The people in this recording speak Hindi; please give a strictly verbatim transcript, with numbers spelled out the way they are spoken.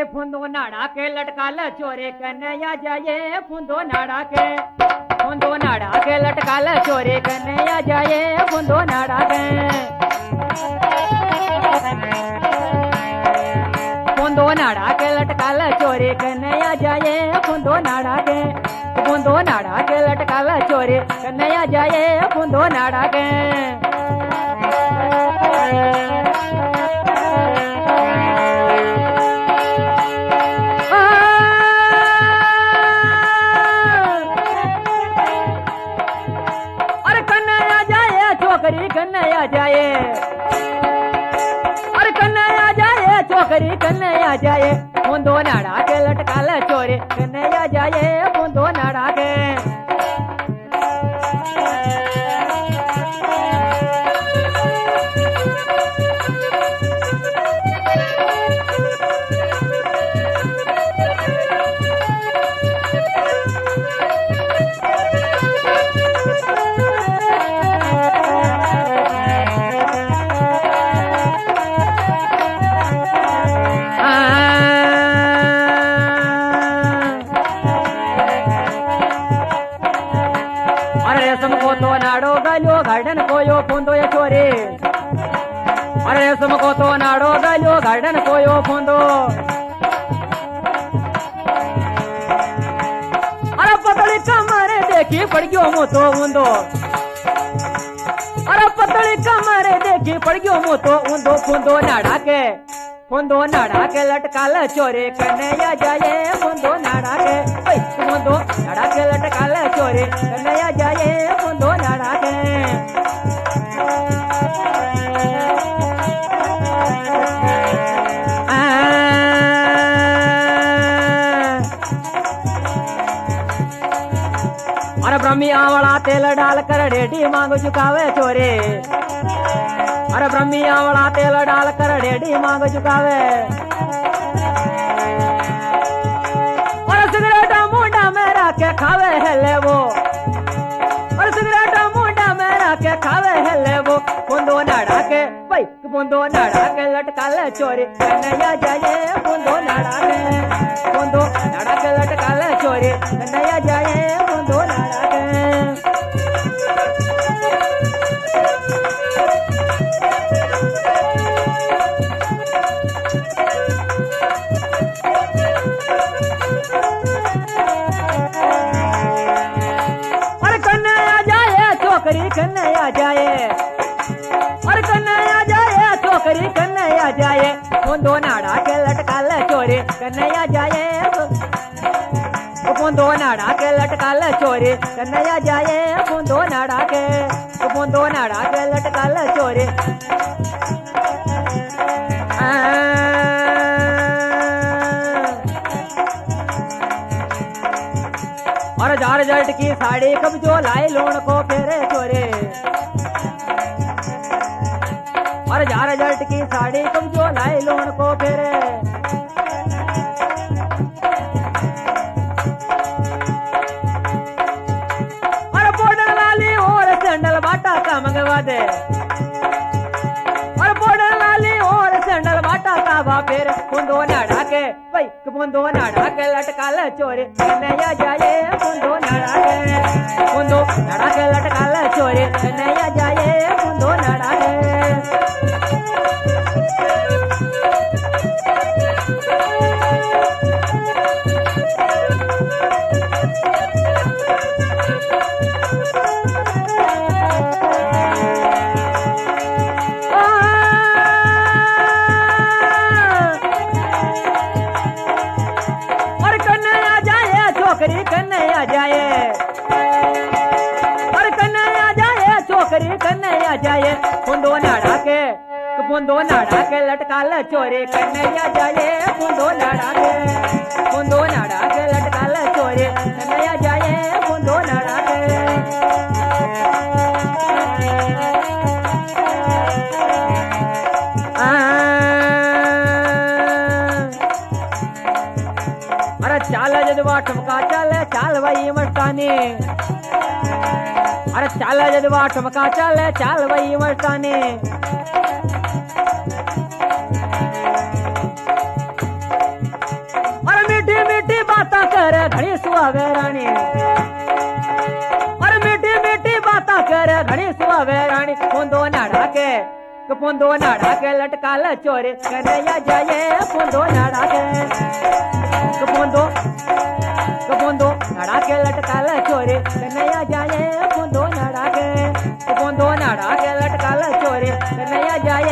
भाई फुंदो नाड़ा के लटका ल चोरे कन्हैया जाए फुंदो नाड़ा के फुंदो नाड़ा के लटका ल चोरे कन्हैया जाए फुंदो नाड़ा के फुंदो नाड़ा के लटका ल चोरे कन्हैया जाए फुंदो नाड़ा के फुंदो नाड़ा के लटका ल चोरे कन्हैया जाए फुंदो नाड़ा के चोकरी कन्हैया जाए अरे कन्हैया जाए चोकरी कन्हैया जाए फुंदो नाड़ा के लटका ल चोरे कन्हैया जाए फुंदो नाड़ा के तो नाड़ो गलो गार्डन कोयो फुंदो या चोरे अरे समको तो नाड़ो गलो गार्डन कोयो फुंदो अरे पतली कमरे देखी पड़ गयो मोतो उंदो अरे पतली कमरे देखी पड़ गयो मोतो उंदो फुंदो नाड़ा के फुंदो नाड़ा के लटका ल चोरे कन्हैया जाए फुंदो नाड़ा के फुंदो नाड़ा के लटका ल चोरे कन्हैया जाए फुंदो नाड़ा के अरे ब्रह्मी आवड़ा तेल डाल कर रेडी मांग चुकावे चोरे अरे ब्रह्मी आवड़ा तेल डाल कर रेडी मांग चुकावे और सिगरेट मुंडा में रख के खावे है ले वो और सिगरेट मुंडा में रख के खावे है ले वो फुंदो नाड़ा के भाई फुंदो नाड़ा के लटका ले चोरी कन्हैया जाए फुंदो नाड़ा के फुंदो नाड़ा के लटका ले चोरी कन्हैया जाए फुंदो नाड़ा के चोकरी कन्हैया जाए और कन्हैया जाए चोकरी कन्हैया जाए फुंदो नाड़ा के लटका ल चोरे कन्हैया जाए फुंदो नाड़ा के लटका ल चोरे कन्हैया जाए फुंदो नाड़ा के फुंदो नाड़ा के लटका ल चोरे और जार जट की साड़ी कब्जो लाई लोण को फेरे चोरे और जार जट की साड़ी कब्जो लाई लोण को फेरे और बॉर्डर वाली और सैंडल बाटा का मंगवा दे और बॉर्डर वाली और सैंडल बाटा का बा फेरे फुंदो नाड़ा के भाई फुंदो नाड़ा के लटका ल चोरे कन्हैया जाए फुंदो नाड़ा के फुंदो नाड़ा के लटका ल चोरे कन्हैया जाए फुंदो नाड़ा के चोकरी कन्हैया जाए और कन्हैया जाए चोकरी कन्हैया जाए फुंदो नाड़ा के फुंदो नाड़ा के लटका ल चोरे कन्हैया जाए फुंदो नाड़ा के फुंदो नाड़ा के लटका ल चोरे कन्हैया जाए फुंदो नाड़ा के अरे चाल जदवा ठुमका चल चाल वही मस्तानी अरे चाल जदवा ठुमका चल चाल वही मस्तानी घनी सुहावे रानी और मीठी मीठी बात करे घनी सुहावे रानी पुंदो नाड़ा के पुंदो नाड़ा के लटका ले चोरी कन्हैया जाए पुंदो नाड़ा के पुंदो पुंदो नाड़ा के लटका ले चोरी कन्हैया जाए पुंदो नाड़ा के पुंदो नाड़ा के लटका ले चोरी कन्हैया जाए